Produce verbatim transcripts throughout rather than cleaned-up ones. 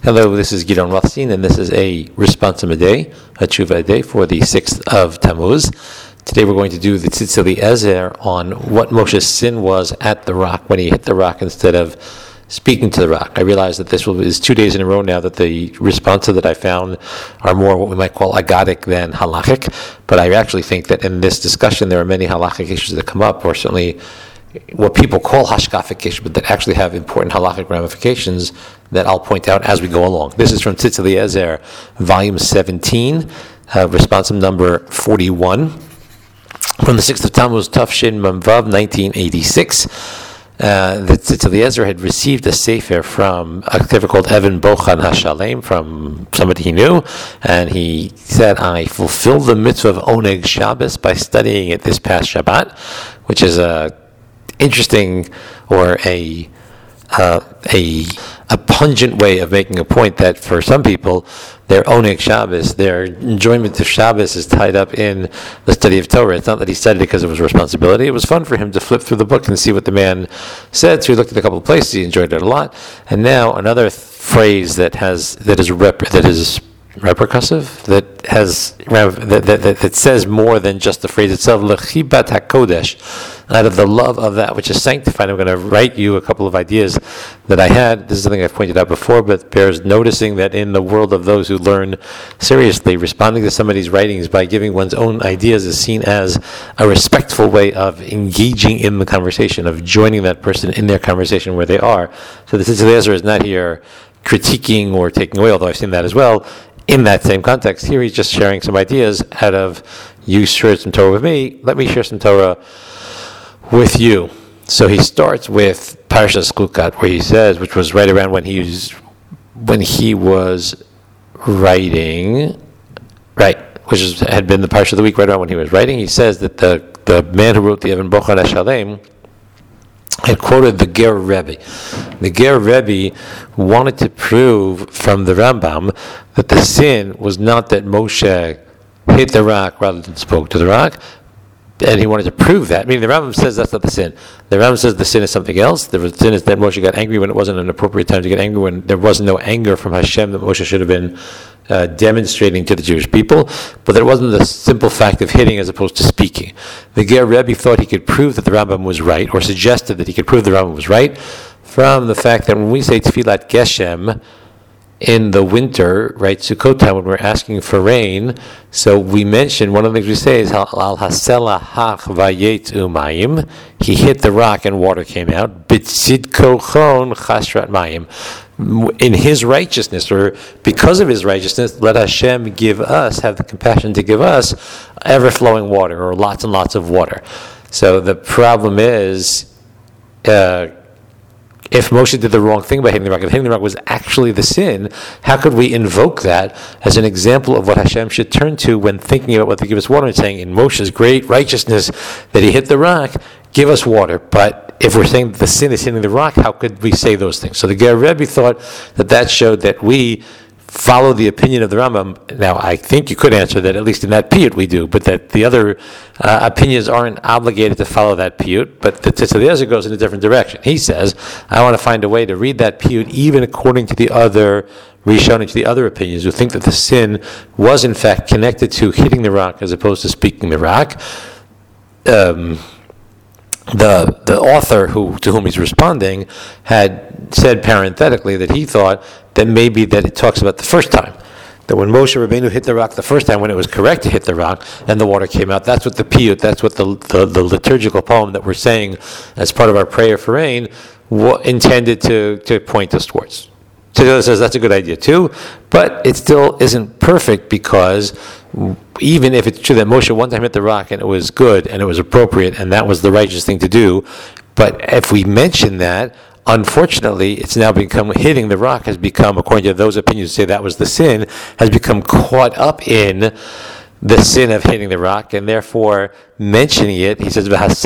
Hello, this is Gidon Rothstein, and this is a Responsum a Day, a Tshuva a Day for the sixth of Tammuz. Today we're going to do the Tzitz Eliezer on what Moshe's sin was at the rock when he hit the rock instead of speaking to the rock. I realize that this is two days in a row now that the responses that I found are more what we might call agadic than halachic, but I actually think that in this discussion there are many halachic issues that come up, or certainly what people call hashkafic issues, but that actually have important halachic ramifications that I'll point out as we go along. This is from Tzitz Eliezer, volume seventeen, uh, responsum number forty-one, from the sixth of Tammuz, Tafshin Mamvav, nineteen eighty-six. Uh, the Tzitz Eliezer had received a sefer from a sefer called Evan Bochan HaShalem from somebody he knew, and he said, I fulfilled the mitzvah of Oneg Shabbos by studying it this past Shabbat, which is a interesting or a uh, a a pungent way of making a point that for some people, their Oneg Shabbos, their enjoyment of Shabbos is tied up in the study of Torah. It's not that he studied it because it was a responsibility. It was fun for him to flip through the book and see what the man said. So he looked at a couple of places. He enjoyed it a lot. And now another th- phrase that has that is rep- that is repercussive, that has that, that, that, that says more than just the phrase itself. Lechibat hakodesh, out of the love of that which is sanctified. I'm going to write you a couple of ideas that I had. This is something I've pointed out before, but bears noticing that in the world of those who learn seriously, responding to somebody's writings by giving one's own ideas is seen as a respectful way of engaging in the conversation, of joining that person in their conversation where they are. So the Tzitz Eliezer is not here critiquing or taking away, although I've seen that as well. In that same context, here he's just sharing some ideas out of, you shared some Torah with me, let me share some Torah with you. So he starts with Parshas Chukat, where he says, which was right around when he was, when he was writing, right, which is, had been the Parsha of the week, right around when he was writing. He says that the, the man who wrote the Evan Bochan HaShalem had quoted the Ger Rebbe. The Ger Rebbe wanted to prove from the Rambam that the sin was not that Moshe hit the rock rather than spoke to the rock, and he wanted to prove that. I mean, the Rambam says that's not the sin. The Rambam says the sin is something else. The sin is that Moshe got angry when it wasn't an appropriate time to get angry, when there was no anger from Hashem that Moshe should have been uh, demonstrating to the Jewish people, but there wasn't the simple fact of hitting as opposed to speaking. The Ger Rebbe thought he could prove that the Rambam was right, or suggested that he could prove the Rambam was right, from the fact that when we say Tfilat Geshem in the winter, right, Sukkot time, when we're asking for rain, so we mentioned, one of the things we say is, Al Hasela Hach Vayet Umayim, he hit the rock and water came out, Bitzid Kochon Chashrat Mayim, in his righteousness, or because of his righteousness, let Hashem give us, have the compassion to give us ever-flowing water, or lots and lots of water. So the problem is, uh, if Moshe did the wrong thing by hitting the rock, if hitting the rock was actually the sin, how could we invoke that as an example of what Hashem should turn to when thinking about what to give us water, and saying, in Moshe's great righteousness that he hit the rock, give us water. But if we're saying that the sin is hitting the rock, how could we say those things? So the Ger Rebbe thought that that showed that we follow the opinion of the Rambam. Now, I think you could answer that, at least in that piyut we do, but that the other uh, opinions aren't obligated to follow that piyut, but the Tzitz Eliezer goes in a different direction. He says, I want to find a way to read that piyut even according to the other Rishonim, to the other opinions, who think that the sin was in fact connected to hitting the rock as opposed to speaking the rock. Um... The the author who to whom he's responding had said parenthetically that he thought that maybe that it talks about the first time, that when Moshe Rabbeinu hit the rock the first time, when it was correct to hit the rock and the water came out, that's what the piyut, that's what the, the, the liturgical poem that we're saying as part of our prayer for rain wa- intended to, to point us towards. Tzitz says that's a good idea too, but it still isn't perfect, because even if it's true that Moshe one time hit the rock and it was good and it was appropriate and that was the righteous thing to do, but if we mention that, unfortunately, it's now become, hitting the rock has become, according to those opinions who say that was the sin, has become caught up in the sin of hitting the rock, and therefore mentioning it, he says, sometimes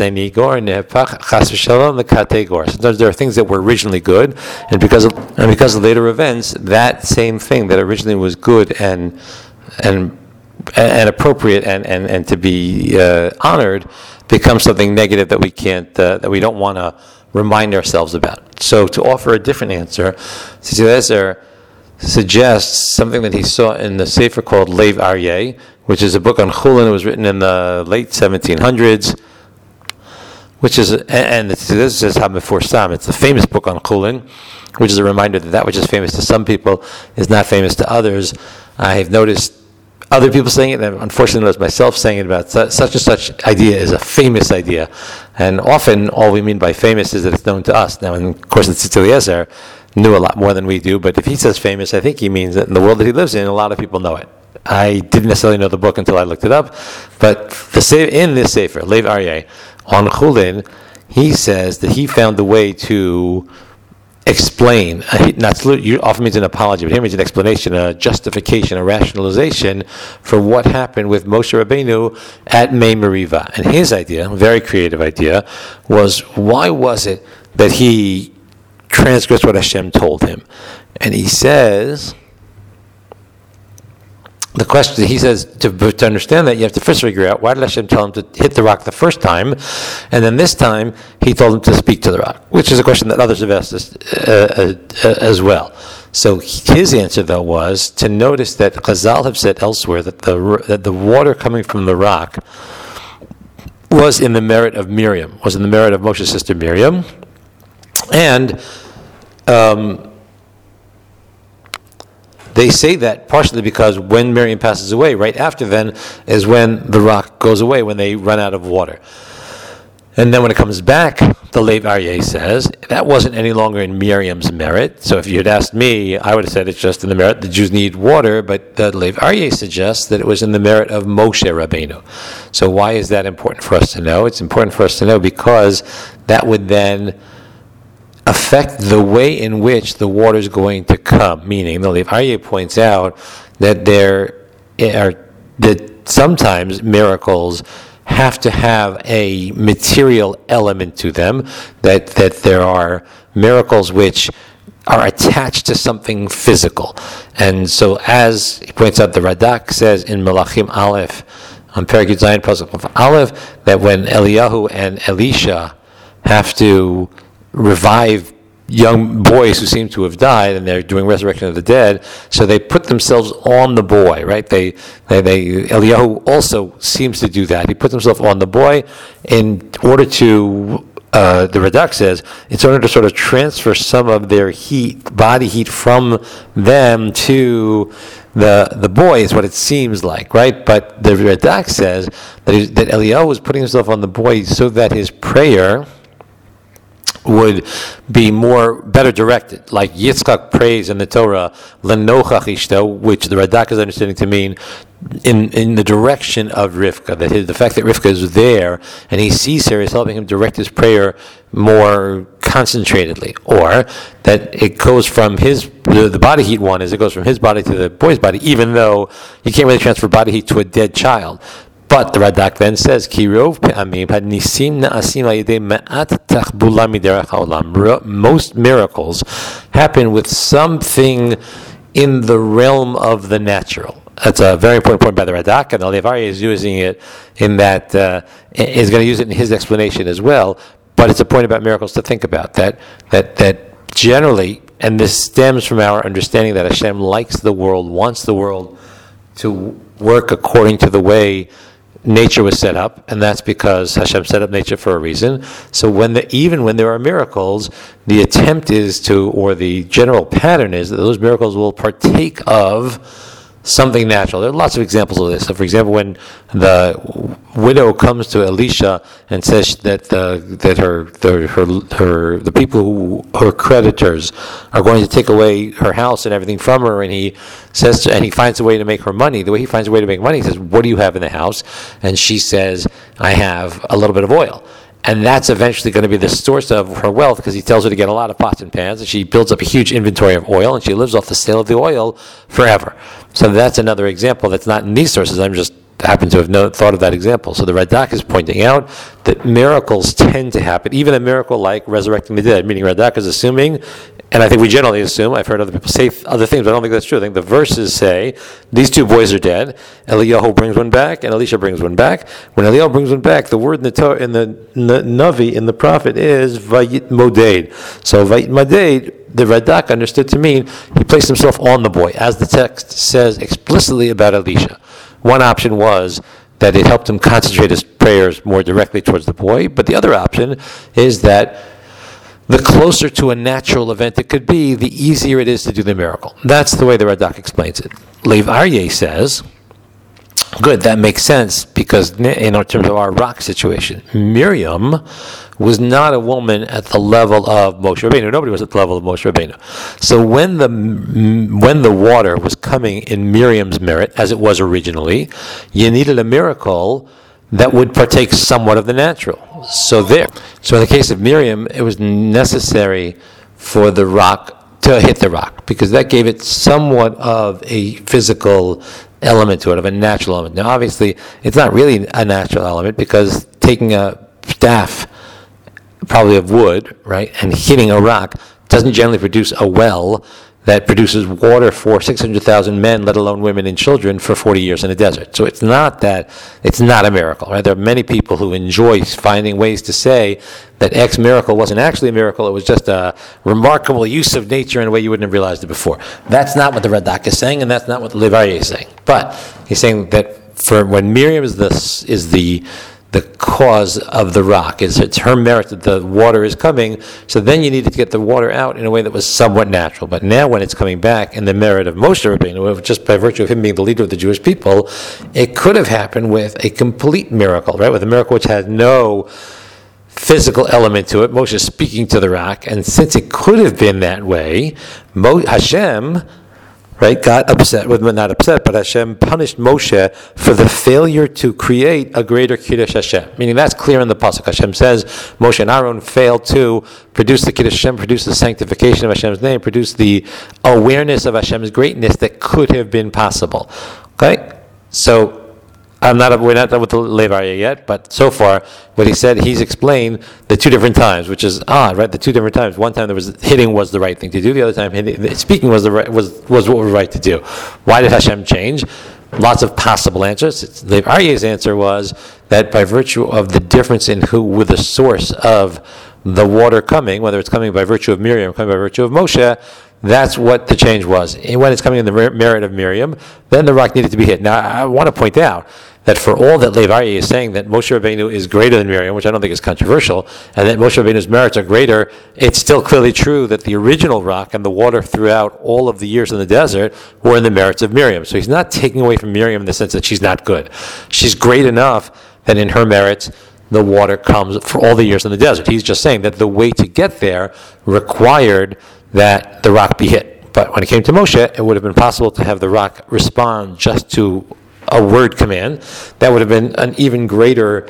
there are things that were originally good, and because of, and because of later events, that same thing that originally was good and and and appropriate and, and, and to be uh, honored becomes something negative that we can't, uh, that we don't want to remind ourselves about. So to offer a different answer, Tzitz Eliezer suggests something that he saw in the sefer called Lev Aryeh, which is a book on Chulin. It was written in the late seventeen hundreds, which is, and this is HaMefursam. It's the famous book on Chulin, which is a reminder that that which is famous to some people is not famous to others. I have noticed other people saying it, and unfortunately noticed myself saying it about such and such idea is a famous idea. And often all we mean by famous is that it's known to us. Now, of course, the Tzitz Eliezer knew a lot more than we do, but if he says famous, I think he means that in the world that he lives in, a lot of people know it. I didn't necessarily know the book until I looked it up, but the in this sefer, Lev Aryeh, on Chulin, he says that he found a way to explain, not you often means an apology, but here means an explanation, a justification, a rationalization for what happened with Moshe Rabbeinu at Mei Meriva. And his idea, a very creative idea, was why was it that he transgressed what Hashem told him? And he says, the question, he says, to, to understand that, you have to first figure out why did Hashem tell him to hit the rock the first time, and then this time he told him to speak to the rock, which is a question that others have asked us uh, uh, uh, as well. So his answer, though, was to notice that Chazal have said elsewhere that the that the water coming from the rock was in the merit of Miriam, was in the merit of Moshe's sister Miriam, and um, they say that partially because when Miriam passes away, right after then is when the rock goes away, when they run out of water. And then when it comes back, the Lev Aryeh says, that wasn't any longer in Miriam's merit. So if you had asked me, I would have said it's just in the merit. The Jews need water, but the Lev Aryeh suggests that it was in the merit of Moshe Rabbeinu. So why is that important for us to know? It's important for us to know because that would then affect the way in which the water is going to come. Meaning, the Lev Aryeh points out that there are that sometimes miracles have to have a material element to them. That that there are miracles which are attached to something physical, and so as he points out, the Radak says in Melachim Aleph on Perek Yud Zayin Pasuk Aleph that when Eliyahu and Elisha have to revive young boys who seem to have died, and they're doing resurrection of the dead, so they put themselves on the boy, right? They, they, they Eliyahu also seems to do that. He puts himself on the boy in order to, uh, the Radak says, it's in order to sort of transfer some of their heat, body heat from them to the the boy, is what it seems like, right? But the Radak says that, he, that Eliyahu was putting himself on the boy so that his prayer would be more better directed, like Yitzchak prays in the Torah, Lenochach Ishto, which the Radak is understanding to mean in in the direction of Rivka. That his, the fact that Rivka is there and he sees her is helping him direct his prayer more concentratedly, or that it goes from his the, the body heat one is it goes from his body to the boy's body, even though you can't really transfer body heat to a dead child. But the Radak then says, "Kirov pe'amim had nisim na'asim al-yedei ma'at tachbula miderech haolam." Most miracles happen with something in the realm of the natural. That's a very important point by the Radak, and the Lev Aryeh is using it in that uh, is going to use it in his explanation as well. But it's a point about miracles to think about. That that that generally, and this stems from our understanding that Hashem likes the world, wants the world to work according to the way nature was set up, and that's because Hashem set up nature for a reason. So when the, even when there are miracles, the attempt is to, or the general pattern is that those miracles will partake of something natural. There are lots of examples of this. So, for example, when the widow comes to Elisha and says that the, that her, the, her her the people who her creditors are going to take away her house and everything from her, and he says to, and he finds a way to make her money. The way he finds a way to make money, he says, "What do you have in the house?" And she says, "I have a little bit of oil." And that's eventually going to be the source of her wealth, because he tells her to get a lot of pots and pans, and she builds up a huge inventory of oil, and she lives off the sale of the oil forever. So that's another example that's not in these sources. I'm just happen to have no, thought of that example. So the Radak is pointing out that miracles tend to happen, even a miracle like resurrecting the dead, meaning Radak is assuming, and I think we generally assume, I've heard other people say other things, but I don't think that's true. I think the verses say, these two boys are dead, Eliyahu brings one back, and Elisha brings one back. When Eliyahu brings one back, the word in the, Torah, in the Navi, in the prophet, is Vayit Moded. So Vayit Moded, the Radak understood to mean he placed himself on the boy, as the text says explicitly about Elisha. One option was that it helped him concentrate his prayers more directly towards the boy, but the other option is that the closer to a natural event it could be, the easier it is to do the miracle. That's the way the Radak explains it. Lev Aryeh says, good, that makes sense, because in terms of our rock situation, Miriam was not a woman at the level of Moshe Rabbeinu. Nobody was at the level of Moshe Rabbeinu. So when the when the water was coming in Miriam's merit, as it was originally, you needed a miracle that would partake somewhat of the natural. So there. So in the case of Miriam, it was necessary for the rock to hit the rock, because that gave it somewhat of a physical element to it, of a natural element. Now, obviously, it's not really a natural element, because taking a staff, probably of wood, right, and hitting a rock doesn't generally produce a well that produces water for six hundred thousand men, let alone women and children, for forty years in the desert. So it's not that, it's not a miracle, right? There are many people who enjoy finding ways to say that X miracle wasn't actually a miracle, it was just a remarkable use of nature in a way you wouldn't have realized it before. That's not what the Radak is saying, and that's not what the Lev Aryeh is saying. But he's saying that for when Miriam is the, is the the cause of the rock, is it's her merit that the water is coming, so then you needed to get the water out in a way that was somewhat natural. But now when it's coming back in the merit of Moshe Rabbeinu, just by virtue of him being the leader of the Jewish people, it could have happened with a complete miracle, right? With a miracle which had no physical element to it, Moshe speaking to the rock, and since it could have been that way, Mo- Hashem, right, got upset, with not upset, but Hashem punished Moshe for the failure to create a greater Kiddush Hashem. Meaning that's clear in the Pasuk. Hashem says Moshe and Aaron failed to produce the Kiddush Hashem, produce the sanctification of Hashem's name, produce the awareness of Hashem's greatness that could have been possible. Okay? So, I'm not, we're not done with the Lev Aryeh yet, but so far, what he said, he's explained the two different times, which is odd, right? The two different times. One time there was hitting was the right thing to do. The other time hitting, speaking was the right, was was what was right to do. Why did Hashem change? Lots of possible answers. Lev Aryeh's answer was that by virtue of the difference in who, with the source of the water coming, whether it's coming by virtue of Miriam or coming by virtue of Moshe, that's what the change was. And when it's coming in the merit of Miriam, then the rock needed to be hit. Now, I want to point out that for all that Lev Aryeh is saying that Moshe Rabbeinu is greater than Miriam, which I don't think is controversial, and that Moshe Rabbeinu's merits are greater, it's still clearly true that the original rock and the water throughout all of the years in the desert were in the merits of Miriam. So he's not taking away from Miriam in the sense that she's not good. She's great enough that in her merits, the water comes for all the years in the desert. He's just saying that the way to get there required that the rock be hit. But when it came to Moshe, it would have been possible to have the rock respond just to a word command. That would have been an even greater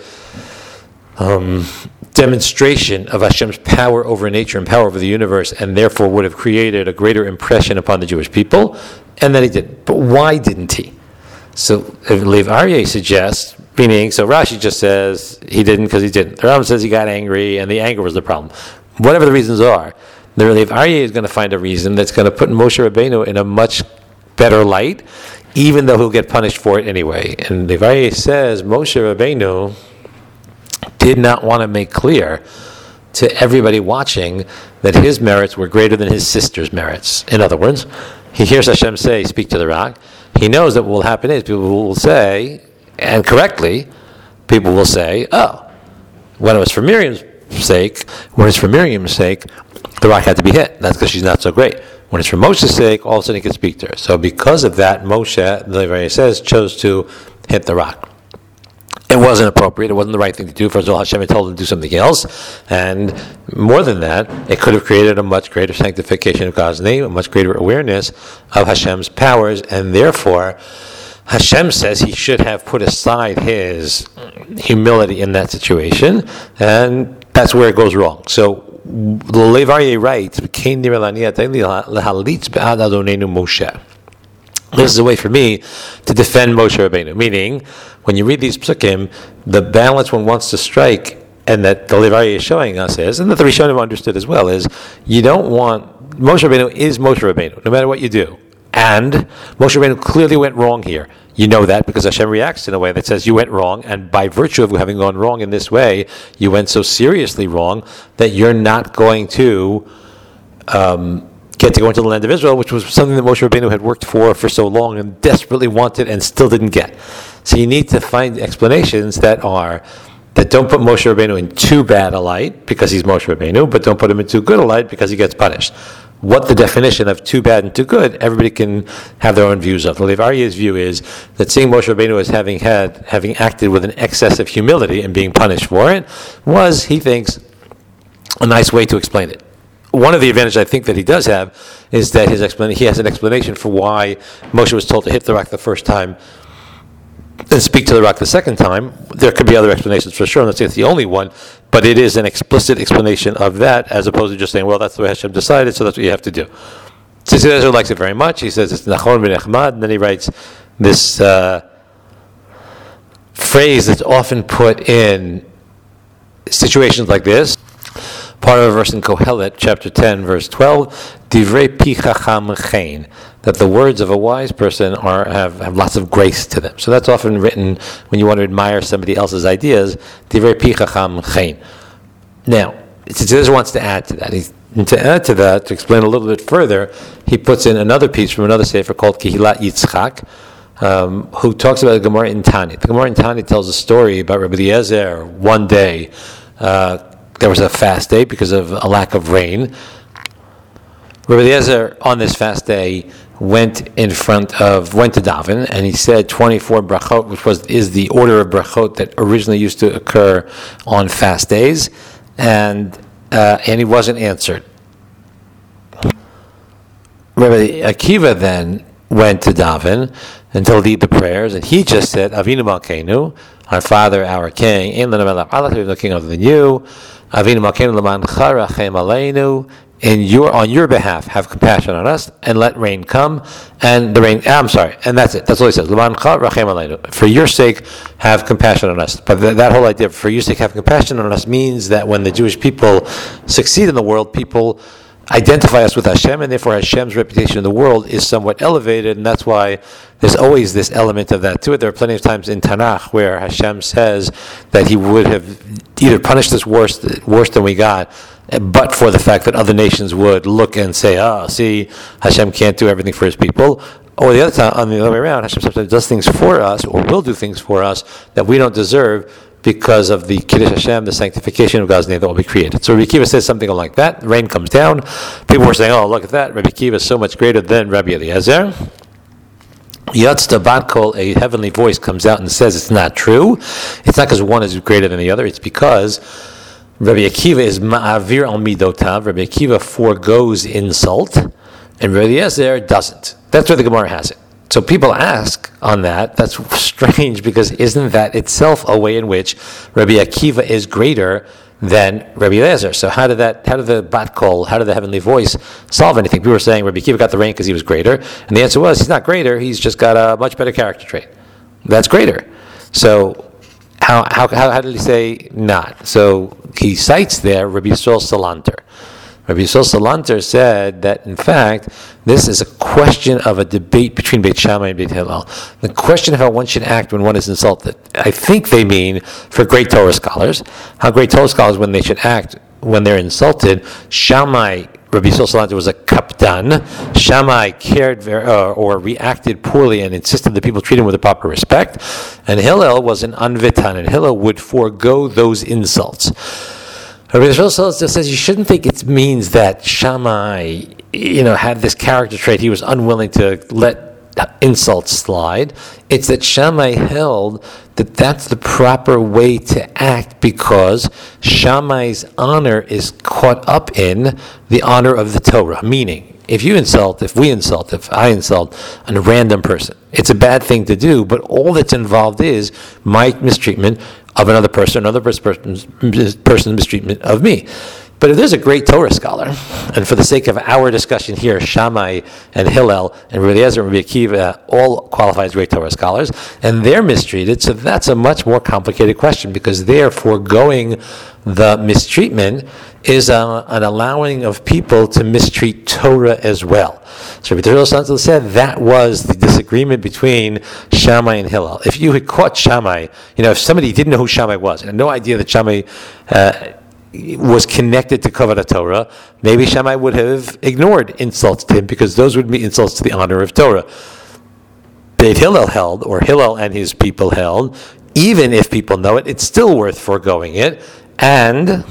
um, demonstration of Hashem's power over nature and power over the universe, and therefore would have created a greater impression upon the Jewish people, and then he didn't. But why didn't he? So Lev Aryeh suggests, meaning, so Rashi just says he didn't because he didn't. The Rambam says he got angry, and the anger was the problem. Whatever the reasons are, the Lev Aryeh is going to find a reason that's going to put Moshe Rabbeinu in a much better light, even though he'll get punished for it anyway. And Lev Aryeh says Moshe Rabbeinu did not want to make clear to everybody watching that his merits were greater than his sister's merits. In other words, he hears Hashem say, speak to the rock. He knows that what will happen is people will say, and correctly, people will say, oh, when it was for Miriam's sake, when it's for Miriam's sake, the rock had to be hit. That's because she's not so great. When it's for Moshe's sake, all of a sudden he can speak to her. So because of that, Moshe, the Lev Aryeh says, chose to hit the rock. It wasn't appropriate. It wasn't the right thing to do. First of all, Hashem had told him to do something else. And more than that, it could have created a much greater sanctification of God's name, a much greater awareness of Hashem's powers, and therefore, Hashem says he should have put aside his humility in that situation, and that's where it goes wrong. So, the Lev Aryeh writes, Moshe. This is a way for me to defend Moshe Rabbeinu. Meaning, when you read these psukim, the balance one wants to strike, and that the Lev Aryeh is showing us is, and that the Rishonim understood as well, is you don't want, Moshe Rabbeinu is Moshe Rabbeinu, no matter what you do. And Moshe Rabbeinu clearly went wrong here. You know that because Hashem reacts in a way that says you went wrong, and by virtue of having gone wrong in this way, you went so seriously wrong that you're not going to um, get to go into the land of Israel, which was something that Moshe Rabbeinu had worked for for so long and desperately wanted and still didn't get. So you need to find explanations that are that don't put Moshe Rabbeinu in too bad a light because he's Moshe Rabbeinu, but don't put him in too good a light because he gets punished. What the definition of too bad and too good, everybody can have their own views of. The Lev Aryeh's view is that seeing Moshe Rabbeinu as having had, having acted with an excess of humility and being punished for it, was, he thinks, a nice way to explain it. One of the advantages I think that he does have is that his explanation, he has an explanation for why Moshe was told to hit the rock the first time and speak to the rock the second time. There could be other explanations for sure. I'm not saying it's the only one, but it is an explicit explanation of that, as opposed to just saying, well, that's the way Hashem decided, so that's what you have to do. Tzitzi Eliezer likes it very much. He says it's Nachon v'Nechmad, and then he writes this uh, phrase that's often put in situations like this. Part of a verse in Kohelet, chapter ten, verse twelve, Divrei pi chacham chen, that the words of a wise person are have, have lots of grace to them. So that's often written when you want to admire somebody else's ideas, Divrei pi chacham chen. Now, Tzitzi wants to add to that. He, and to add to that, to explain a little bit further, he puts in another piece from another sefer called Kehilat Yitzchak, um, who talks about the Gemara in Tani. The Gemara in Tani tells a story about Rabbi Eliezer one day. Uh, There was a fast day because of a lack of rain. Rabbi Eliezer, on this fast day, went in front of, went to daven, and he said twenty-four brachot, which was is the order of brachot that originally used to occur on fast days, and uh, and he wasn't answered. Rabbi Akiva then went to daven and to lead the prayers, and he just said, Avinu Malkeinu, our Father, our King, Ein lanu melech alach, there is no king other than you. Avinu Malkeinu lemancha rachem aleinu, in your on your behalf have compassion on us and let rain come, and the rain. I'm sorry, and that's it. That's all he says. Lemancha rachem aleinu, for your sake have compassion on us. But th- that whole idea, for your sake have compassion on us, means that when the Jewish people succeed in the world, people identify us with Hashem, and therefore Hashem's reputation in the world is somewhat elevated, and that's why there's always this element of that to it. There are plenty of times in Tanakh where Hashem says that He would have either punished us worse, worse than we got, but for the fact that other nations would look and say, "Oh, see, Hashem can't do everything for His people." Or the other time, on the other way around, Hashem sometimes does things for us, or will do things for us that we don't deserve, because of the Kiddush Hashem, the sanctification of God's name that will be created. So Rabbi Akiva says something like that. The rain comes down. People were saying, oh, look at that. Rabbi Akiva is so much greater than Rabbi Eliezer. Yatzta Bat Kol, a heavenly voice comes out and says it's not true. It's not because one is greater than the other. It's because Rabbi Akiva is ma'avir al midotav. Rabbi Akiva forgoes insult, and Rabbi Eliezer doesn't. That's where the Gemara has it. So people ask on that, that's strange, because isn't that itself a way in which Rabbi Akiva is greater than Rabbi Eliezer? So how did that, how did the bat kol, how did the heavenly voice solve anything? People were saying Rabbi Akiva got the rain because he was greater, and the answer was he's not greater, he's just got a much better character trait. That's greater. So how how how, how did he say not? So he cites there Rabbi Yisrael Salanter. Rabbi Yisrael Salanter said that, in fact, this is a question of a debate between Beit Shammai and Beit Hillel. The question of how one should act when one is insulted. I think they mean, for great Torah scholars, how great Torah scholars, when they should act when they're insulted. Shammai, Rabbi Yisrael Salanter, was a kapdan. Shammai cared ver- uh, or reacted poorly and insisted that people treat him with the proper respect. And Hillel was an anvitan, and Hillel would forego those insults. Rabbi Yisrael says you shouldn't think it means that Shammai, you know, had this character trait. He was unwilling to let insults slide. It's that Shammai held that that's the proper way to act, because Shammai's honor is caught up in the honor of the Torah. Meaning, if you insult, if we insult, if I insult a random person, it's a bad thing to do, but all that's involved is my mistreatment of another person, another person's, person's mistreatment of me. But if there's a great Torah scholar, and for the sake of our discussion here, Shammai and Hillel and Rabbi Eliezer and Rabbi Akiva all qualify as great Torah scholars, and they're mistreated, so that's a much more complicated question, because they're foregoing the mistreatment is a, an allowing of people to mistreat Torah as well. So Rabbi Eliezer said that was the disagreement between Shammai and Hillel. If you had caught Shammai, you know, if somebody didn't know who Shammai was, and had no idea that Shammai uh, was connected to Kavod Torah, maybe Shammai would have ignored insults to him because those would be insults to the honor of Torah. Beit Hillel held, or Hillel and his people held, even if people know it, it's still worth foregoing it. And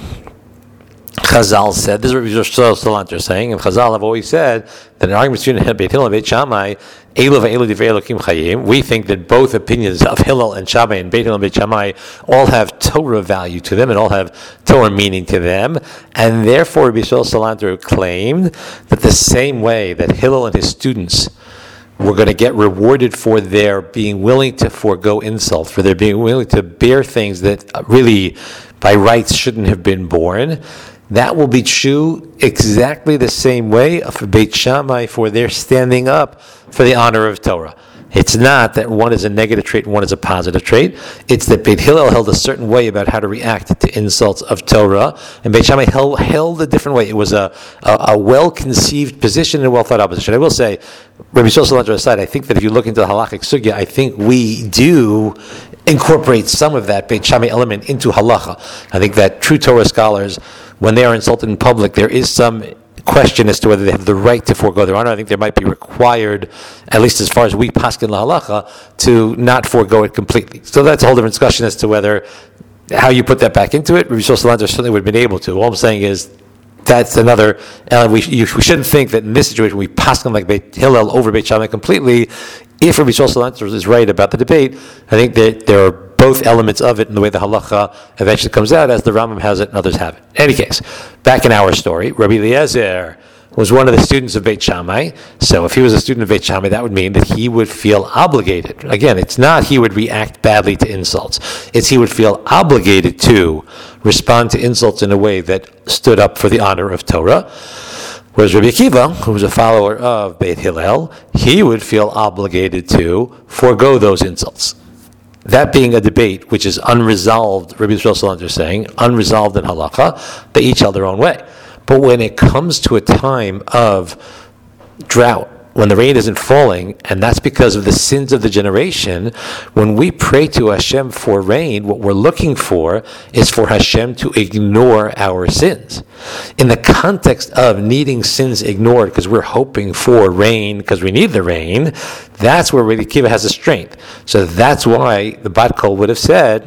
Chazal said, this is what Rabbi Salanter saying, and Chazal have always said that an argument between Beit Hillel and Beit Shammai, Elu ve'elu divrei Elokim chayim, we think that both opinions of Hillel and Shammai and Beit Hillel and Beit Shammai all have Torah value to them and all have Torah meaning to them, and therefore Rabbi Salanter claimed that the same way that Hillel and his students were going to get rewarded for their being willing to forego insult, for their being willing to bear things that really by rights shouldn't have been borne, that will be true exactly the same way of Beit Shammai for their standing up for the honor of Torah. It's not that one is a negative trait and one is a positive trait. It's that Beit Hillel held a certain way about how to react to insults of Torah, and Beit Shammai held, held a different way. It was a, a, a well-conceived position and a well-thought-out position. I will say, Rabbi Salanter aside, I think that if you look into the halachic sugya, I think we do incorporate some of that Beit Shammai element into halacha. I think that true Torah scholars, when they are insulted in public, there is some question as to whether they have the right to forego their honor. I think they might be required, at least as far as we paskin la halacha, to not forego it completely. So that's a whole different discussion as to whether, how you put that back into it. Rabbi Salanter certainly would have been able to. All I'm saying is, that's another, uh, we, you, we shouldn't think that in this situation we paskin like Beit Hillel over Beit Shammai completely. If Rabbi Salanter is right about the debate, I think that there are both elements of it in the way the halacha eventually comes out, as the Rambam has it and others have it. In any case, back in our story, Rabbi Eliezer was one of the students of Beit Shammai. So if he was a student of Beit Shammai, that would mean that he would feel obligated. Again, it's not he would react badly to insults. It's he would feel obligated to respond to insults in a way that stood up for the honor of Torah. Whereas Rabbi Akiva, who was a follower of Beit Hillel, he would feel obligated to forego those insults. That being a debate which is unresolved, Rabbi Salanter is saying, unresolved in halacha, they each held their own way. But when it comes to a time of drought, when the rain isn't falling, and that's because of the sins of the generation, when we pray to Hashem for rain, what we're looking for is for Hashem to ignore our sins. In the context of needing sins ignored because we're hoping for rain, because we need the rain, that's where Rabbi Akiva has a strength. So that's why the Bat Kol would have said,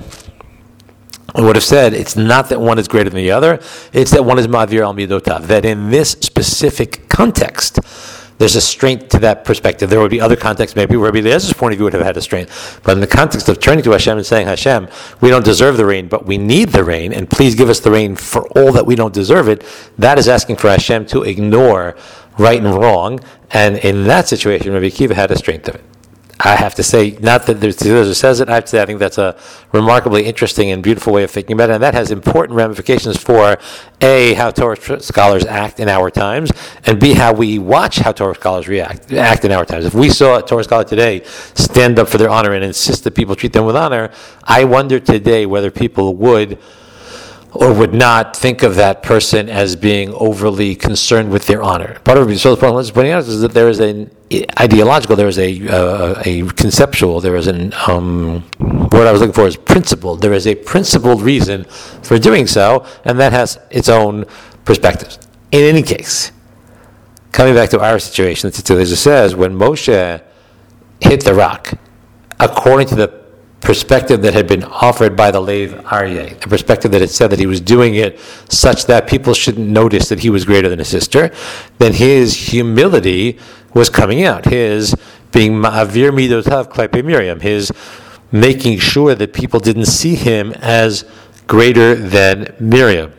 would have said, it's not that one is greater than the other, it's that one is Ma'avir al Midotav. That in this specific context, there's a strength to that perspective. There would be other contexts, maybe where Rabbi Eliezer's point of view would have had a strength. But in the context of turning to Hashem and saying, Hashem, we don't deserve the rain, but we need the rain, and please give us the rain for all that we don't deserve it, that is asking for Hashem to ignore right and wrong. And in that situation, Rabbi Akiva had a strength of it. I have to say, not that there's who says it, I have to say I think that's a remarkably interesting and beautiful way of thinking about it, and that has important ramifications for A, how Torah scholars act in our times, and B, how we watch how Torah scholars react, act in our times. If we saw a Torah scholar today stand up for their honor and insist that people treat them with honor, I wonder today whether people would or would not think of that person as being overly concerned with their honor. Part of Rabbi Let's pointing out is that there is an ideological, there is a uh, a conceptual, there is an um, word I was looking for is principled. There is a principled reason for doing so, and that has its own perspectives. In any case, coming back to our situation, the Tzitz Eliezer says when Moshe hit the rock, according to the perspective that had been offered by the Lev Aryeh, a perspective that had said that he was doing it such that people shouldn't notice that he was greater than his sister, then his humility was coming out. His being Ma'avir Midotav Kleipe Miriam, his making sure that people didn't see him as greater than Miriam.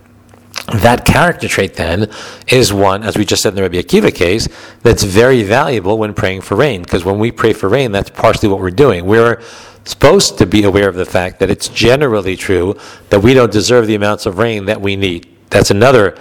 That character trait, then, is one, as we just said in the Rabbi Akiva case, that's very valuable when praying for rain, because when we pray for rain, that's partially what we're doing. We're supposed to be aware of the fact that it's generally true that we don't deserve the amounts of rain that we need. That's another,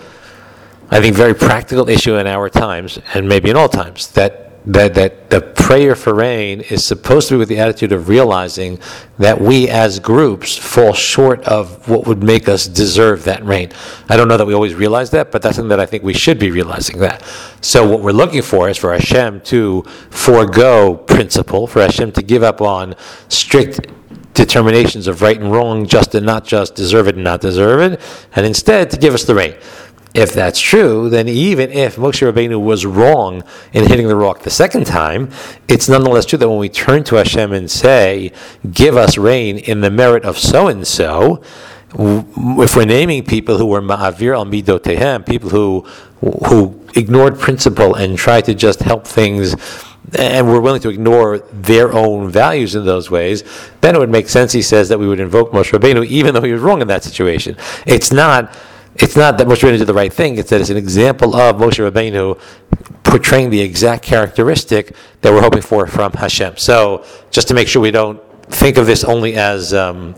I think, very practical issue in our times, and maybe in all times, that that that the prayer for rain is supposed to be with the attitude of realizing that we as groups fall short of what would make us deserve that rain. I don't know that we always realize that, but that's something that I think we should be realizing that. So what we're looking for is for Hashem to forego principle, for Hashem to give up on strict determinations of right and wrong, just and not just, deserve it and not deserve it, and instead to give us the rain. If that's true, then even if Moshe Rabbeinu was wrong in hitting the rock the second time, it's nonetheless true that when we turn to Hashem and say, give us rain in the merit of so-and-so, if we're naming people who were ma'avir al midotehem, people who who ignored principle and tried to just help things, and were willing to ignore their own values in those ways, then it would make sense, he says, that we would invoke Moshe Rabbeinu even though he was wrong in that situation. It's not It's not that Moshe Rabbeinu did the right thing. It's that it's an example of Moshe Rabbeinu portraying the exact characteristic that we're hoping for from Hashem. So, just to make sure we don't think of this only as um,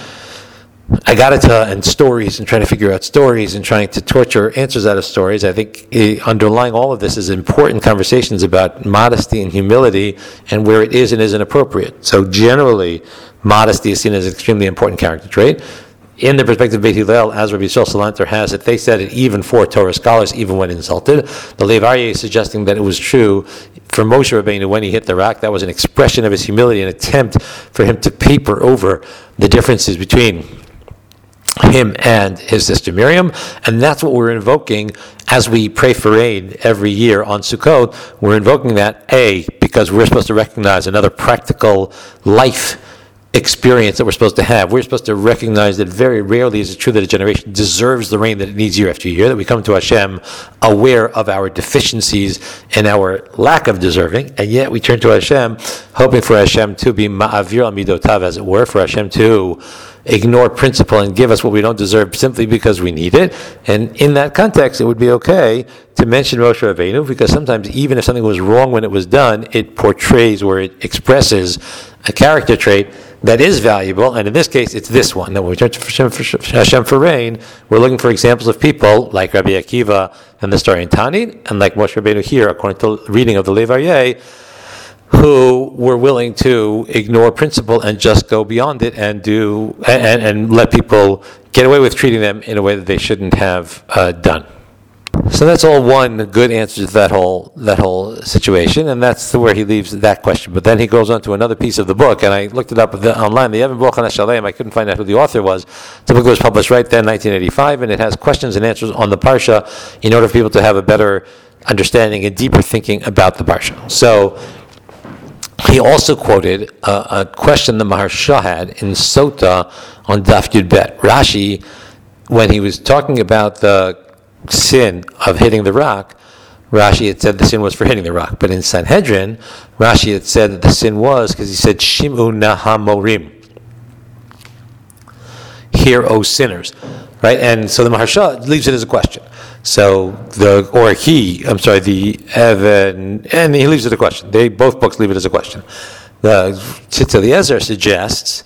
agarata and stories and trying to figure out stories and trying to torture answers out of stories, I think eh, underlying all of this is important conversations about modesty and humility and where it is and isn't appropriate. So, generally, modesty is seen as an extremely important character trait. In the perspective of Beit Hillel, as Rabbi Yisrael Salanter has it, they said it even for Torah scholars, even when insulted. The Lev Aryeh is suggesting that it was true for Moshe Rabbeinu when he hit the rock. That was an expression of his humility, an attempt for him to paper over the differences between him and his sister Miriam, and that's what we're invoking as we pray for rain every year on Sukkot. We're invoking that, A, because we're supposed to recognize another practical life experience that we're supposed to have. We're supposed to recognize that very rarely is it true that a generation deserves the rain that it needs year after year, that we come to Hashem aware of our deficiencies and our lack of deserving, and yet we turn to Hashem hoping for Hashem to be ma'avir al midotav, as it were, for Hashem to ignore principle and give us what we don't deserve simply because we need it. And in that context, it would be okay to mention Moshe Rabbeinu, because sometimes even if something was wrong when it was done, it portrays or it expresses a character trait that is valuable, and in this case, it's this one. That when we turn to Hashem for, Hashem for rain, we're looking for examples of people like Rabbi Akiva and the story in Tanit, and like Moshe Rabbeinu here, according to the reading of the Lev Aryeh, who were willing to ignore principle and just go beyond it and do and, and let people get away with treating them in a way that they shouldn't have uh, done. So that's all one good answer to that whole that whole situation, and that's where he leaves that question. But then he goes on to another piece of the book, and I looked it up online, the Evan Bochanan Shalem. I couldn't find out who the author was. The book was published right then, nineteen eighty-five, and it has questions and answers on the Parsha in order for people to have a better understanding and deeper thinking about the Parsha. So he also quoted a, a question the Maharsha had in Sota on Daf Yud Bet. Rashi, when he was talking about the sin of hitting the rock, Rashi had said the sin was for hitting the rock. But in Sanhedrin, Rashi had said that the sin was because he said, Shim'u nahamorim. Hear, O sinners. Right? And so the Maharsha leaves it as a question. So the, or he, I'm sorry, the Evan, and he leaves it a question. They, both books leave it as a question. The Tzitz Eliezer suggests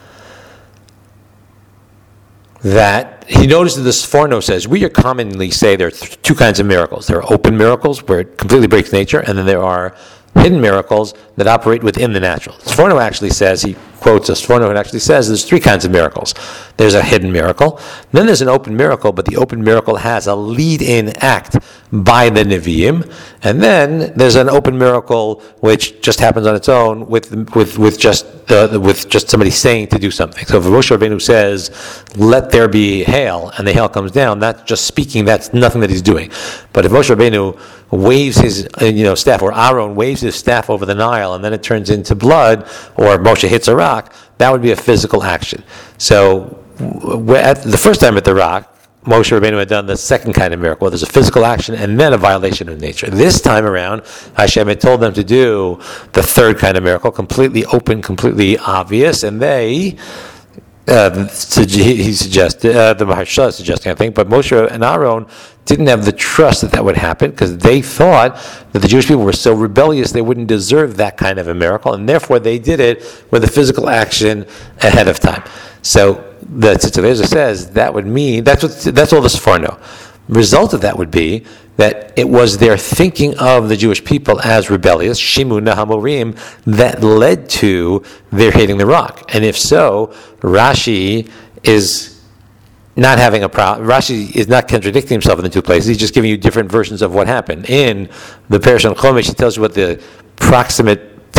that he noticed that the Sforno says, we commonly say there are th- two kinds of miracles. There are open miracles where it completely breaks nature, and then there are hidden miracles that operate within the natural. Sforno actually says, he quotes a Sforno and actually says there's three kinds of miracles. There's a hidden miracle, then there's an open miracle, but the open miracle has a lead-in act by the Nevi'im, and then there's an open miracle which just happens on its own with with with just uh, with just somebody saying to do something. So if Moshe Rabbeinu says, let there be hail, and the hail comes down, that's just speaking, that's nothing that he's doing. But if Moshe Rabbeinu waves his uh, you know staff, or Aaron waves his staff over the Nile, and then it turns into blood, or Moshe hits a rock, that would be a physical action. So at the first time at the rock, Moshe Rabbeinu had done the second kind of miracle. There's a physical action and then a violation of nature. This time around, Hashem had told them to do the third kind of miracle, completely open, completely obvious, and they, uh, he suggested, uh, the Maharsha is suggesting, I think, but Moshe and Aaron didn't have the trust that that would happen because they thought that the Jewish people were so rebellious they wouldn't deserve that kind of a miracle, and therefore they did it with a physical action ahead of time. So the Tzitz Eliezer says that would mean, that's what that's all the Sforno. Result of that would be that it was their thinking of the Jewish people as rebellious, Shimu Nahamorim, that led to their hitting the rock. And if so, Rashi is not having a problem. Rashi is not contradicting himself in the two places. He's just giving you different versions of what happened. In the Parashat Chomesh, he tells you what the proximate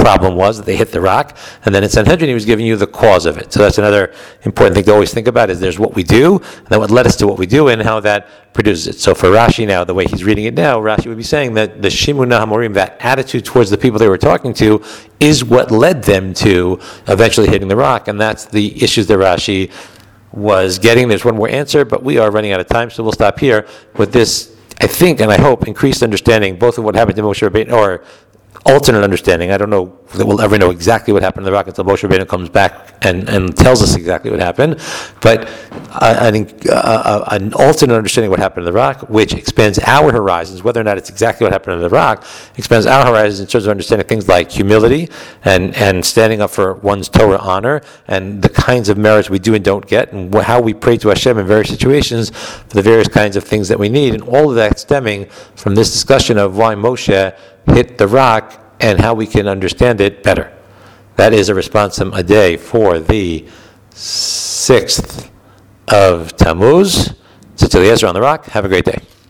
problem was that they hit the rock, and then in Sanhedrin he was giving you the cause of it. So that's another important thing to always think about, is there's what we do, and then what led us to what we do, and how that produces it. So for Rashi now, the way he's reading it now, Rashi would be saying that the Shimuna Hamorim, that attitude towards the people they were talking to, is what led them to eventually hitting the rock, and that's the issues that Rashi was getting. There's one more answer, but we are running out of time, so we'll stop here with this, I think, and I hope, increased understanding both of what happened to Moshe Rabbeinu, or alternate understanding. I don't know that we'll ever know exactly what happened to the rock until Moshe Rabbeinu comes back and, and tells us exactly what happened. But I, I think uh, uh, an alternate understanding of what happened to the rock, which expands our horizons, whether or not it's exactly what happened to the rock, expands our horizons in terms of understanding things like humility and, and standing up for one's Torah honor, and the kinds of merits we do and don't get, and wh- how we pray to Hashem in various situations for the various kinds of things that we need. And all of that stemming from this discussion of why Moshe hit the rock and how we can understand it better. That is a responsum a day for the sixth of Tammuz. Tzitz Eliezer on the rock. Have a great day.